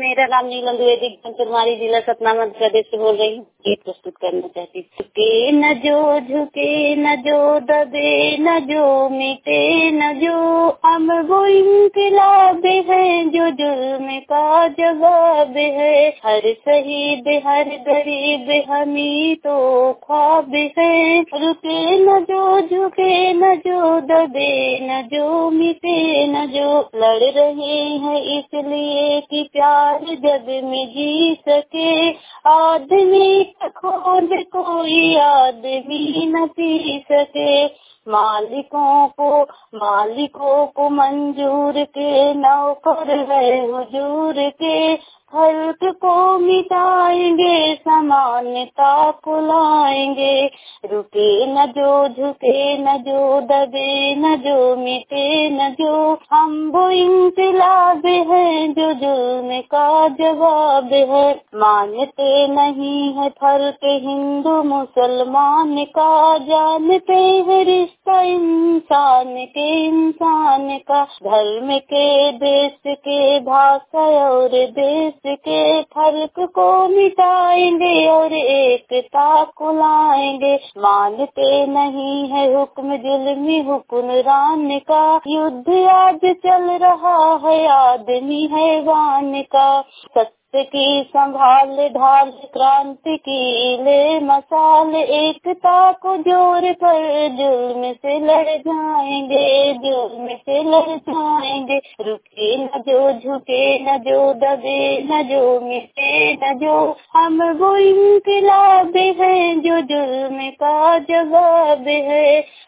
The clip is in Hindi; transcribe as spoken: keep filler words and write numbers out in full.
मेरा नाम नीलम द्विवेदी कुमारी, जिला सतना, मध्य प्रदेश से बोल रही हूँ। गीत प्रस्तुत करना चाहती हूँ। झुके न जो झुके न जो दबे न जो मिटे न जो, हम वो इनकलाब है जो जुल्म का जवाब है। हर शहीद हर गरीब हमी तो ख्वाब है। रुके न जो झुके न जो दबे न जो मिटे न जो, लड़ रहे हैं इसलिए कि प्यार जग में जी सके। आदमी का खोज कोई आदमी न पी सके। मालिकों को मालिकों को मंजूर के नौकर है हुजूर के। फर्क को मिटाएंगे समानता को लाएंगे। रुके न जो झुके न जो दबे न जो मिटे न जो, हम वो इंकलाब है जो जुल्म का जवाब है। मानते नहीं है फर्क हिंदू मुसलमान का, जानते हैं रिश्ता इंसान के इंसान का। धर्म के देश के भाषा और देश के फर्क को मिटाएंगे और एकता को लाएंगे। मानते नहीं है हुक्म जुल्मी हुक्मरान का, युद्ध आज चल रहा है आदमी हैवान का। सत्य की संभाल ढाल क्रांति की ले मसाल, एकता को जोर पर जुल्म से लड़ जाएंगे जुल्म से लड़ जाएंगे। रुके न जो झुके न जो दबे न जो मिटे न जो, हम वो इंकलाब है जो जुल्म का जवाब है।